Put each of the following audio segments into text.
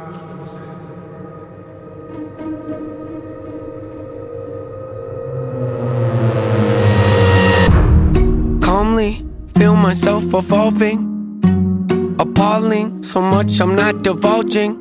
Calmly feel myself evolving, appalling, so much I'm not divulging.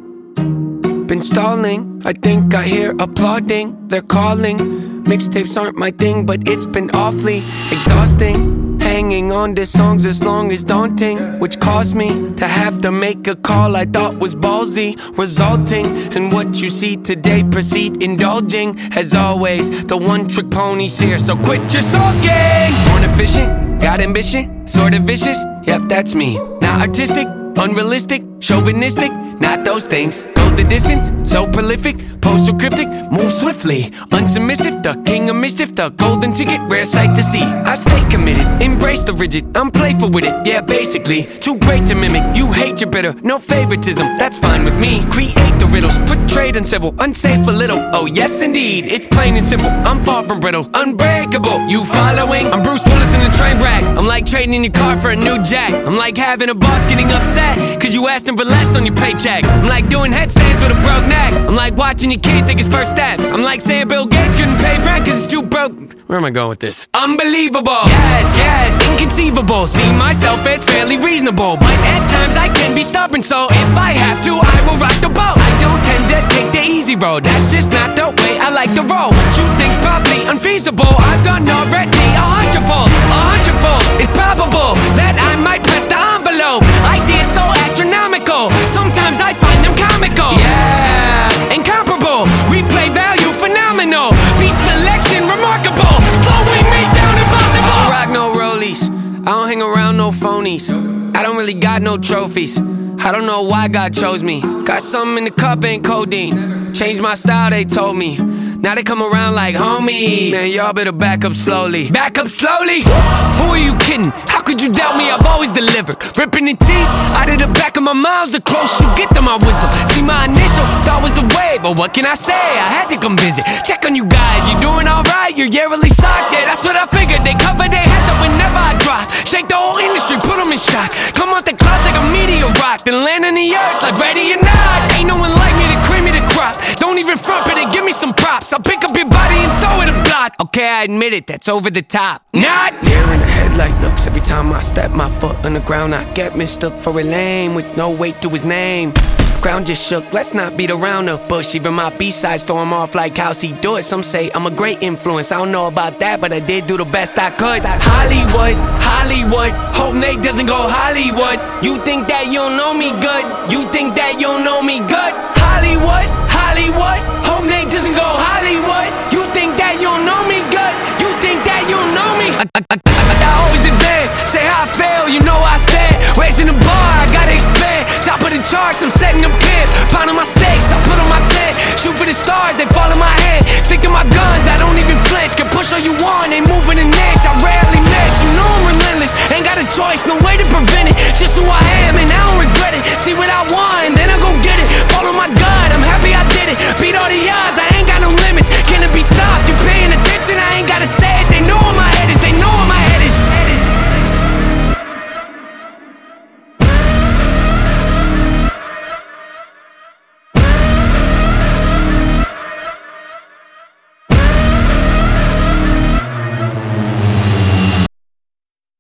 Been stalling, I think I hear applauding. They're calling, mixtapes aren't my thing, but it's been awfully exhausting. Hanging on to songs as long as daunting, which caused me to have to make a call I thought was ballsy, resulting in what you see today. Proceed indulging, as always, the one-trick pony's here, so quit your sulking. Born efficient, got ambition, sorta vicious, yep, that's me. Not artistic, unrealistic, chauvinistic, not those things. Go the distance, so prolific, pose so cryptic, move swiftly, unsubmissive, the king of mischief, the golden ticket, rare sight to see. I stay committed, embrace the rigid, I'm playful with it, yeah, basically. Too great to mimic, you hate your bitter, no favoritism, that's fine with me. Create the riddles, portrayed and civil, unsafe a little, oh yes indeed, it's plain and simple, I'm far from brittle, unbreakable, you following? I'm Bruce Willis in a train wreck, I'm like trading your car for a new jack. I'm like having a boss getting upset, cause you asked him for less on your paycheck. I'm like doing headstands with a broke neck. I'm like watching your kid take his first steps. I'm like saying Bill Gates couldn't pay rent cause it's too broke. Where am I going with this? Unbelievable, yes, inconceivable. See myself as fairly reasonable, but at times I can be stubborn, so if I have to, I will rock the boat. I don't tend to take the easy road, that's just not the way I like to roll. What you think's probably unfeasible, I've done already a hundredfold. It's probable that I might press the envelope. Ideas so astronomical, sometimes I find them comical. Yeah, incomparable, replay value phenomenal, beat selection remarkable, slowing me down impossible. I don't rock no rollies, I don't hang around no phonies, I don't really got no trophies, I don't know why God chose me. Got something in the cup, ain't codeine. Changed my style, they told me. Now they come around like, homie, man, y'all better back up slowly. Back up slowly? Who are you kidding? How could you doubt me? I've always delivered. Ripping the teeth out of the back of my mouth, the closer you get to my wisdom. See, my initial thought was the way, but what can I say? I had to come visit. Check on you guys, you doing alright? You're yearly socked, yeah, that's what I figured. They cover their heads up whenever I drop. Shake the whole industry, put them in shock. Come out the clouds like a meteor rock, then land on the earth like ready or not. Ain't no one like me to cream me the crop. Don't even front, but they give me some props. I'll pick up your body and throw it a block. Okay, I admit it, that's over the top. Not deer in the headlight looks. Every time I step my foot on the ground, I get mistook for a lame with no weight to his name. Ground just shook, let's not beat around the bush. Even my B-sides throw him off like how's he do it. Some say I'm a great influence, I don't know about that, but I did do the best I could. Hollywood, hope Nate doesn't go Hollywood. You think that you don't know me good, you think that you don't know me good. Hollywood, hope Nate doesn't go Hollywood. You think that you don't know me good, you think that you don't know me. I always advance, say how I fail, you know I stand. Raising the bar, I gotta expand. Top of the charts, I'm setting up camp. Pounding my stakes, I put on my tent. Shoot for the stars, they fall in my hand. Stick to my guns, I don't even flinch. Can push all you want, ain't